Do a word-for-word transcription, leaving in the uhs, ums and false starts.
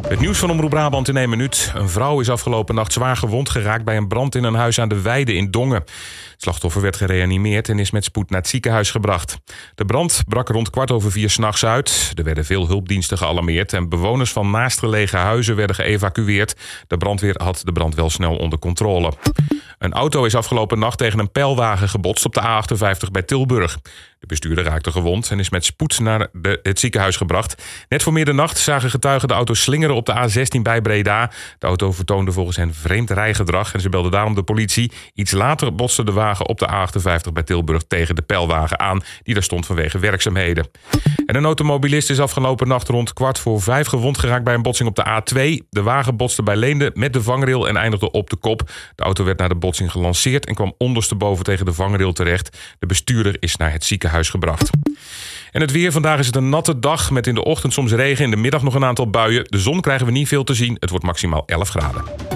Het nieuws van Omroep Brabant in één minuut. Een vrouw is afgelopen nacht zwaar gewond geraakt bij een brand in een huis aan de Weide in Dongen. Het slachtoffer werd gereanimeerd en is met spoed naar het ziekenhuis gebracht. De brand brak rond kwart over vier 's nachts uit. Er werden veel hulpdiensten gealarmeerd en bewoners van naastgelegen huizen werden geëvacueerd. De brandweer had de brand wel snel onder controle. Een auto is afgelopen nacht tegen een pijlwagen gebotst op de A achtenvijftig bij Tilburg. De bestuurder raakte gewond en is met spoed naar de, het ziekenhuis gebracht. Net voor middernacht zagen getuigen de auto slingeren op de A zestien bij Breda. De auto vertoonde volgens hen vreemd rijgedrag en ze belden daarom de politie. Iets later botste de wagen op de A achtenvijftig bij Tilburg tegen de pijlwagen aan, die daar stond vanwege werkzaamheden. En een automobilist is afgelopen nacht rond kwart voor vijf gewond geraakt bij een botsing op de A twee. De wagen botste bij Leende met de vangrail en eindigde op de kop. De auto werd na de botsing gelanceerd en kwam ondersteboven tegen de vangrail terecht. De bestuurder is naar het ziekenhuis gebracht. En het weer. Vandaag is het een natte dag met in de ochtend soms regen. In de middag nog een aantal buien. De zon krijgen we niet veel te zien. Het wordt maximaal elf graden.